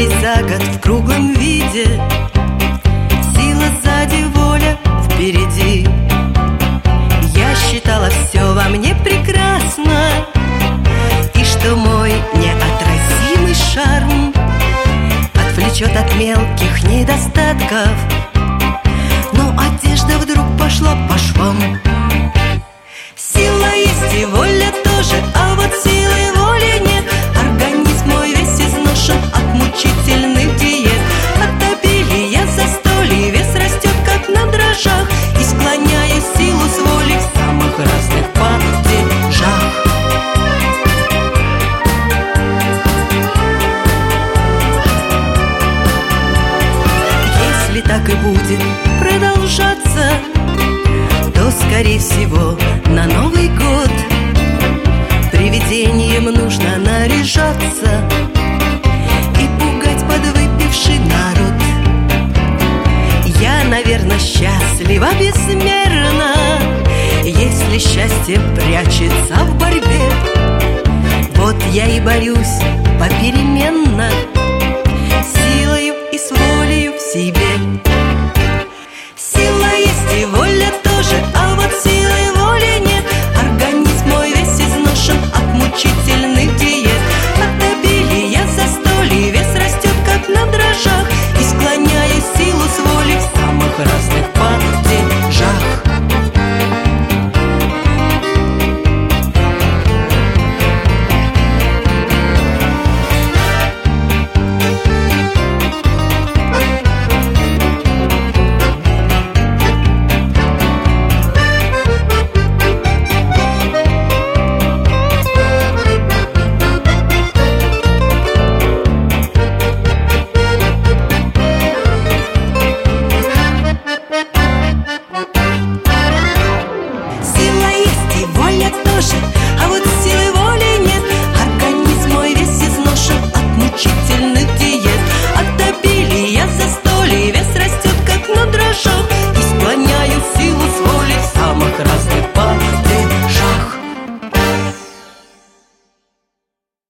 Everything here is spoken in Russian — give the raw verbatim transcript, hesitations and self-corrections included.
весь за год в круглом виде. Сила сзади, воля впереди. Я считала все во мне прекрасно, и что мой неотразимый шарм отвлечет от мелких недостатков. Но одежда вдруг пошла по швам. Сила есть и воля тоже, а вот силы воли нет. Организм мой весь изношен от мучительных диет. От обилия застолья вес растет, как на дрожжах, и склоняя силу с воли в самых разных падежах. Если так и будет продолжаться, то, скорее всего, на Новый год привидением нужно наряжаться и пугать подвыпивший народ. Я, наверное, счастлива безмерно, если счастье прячется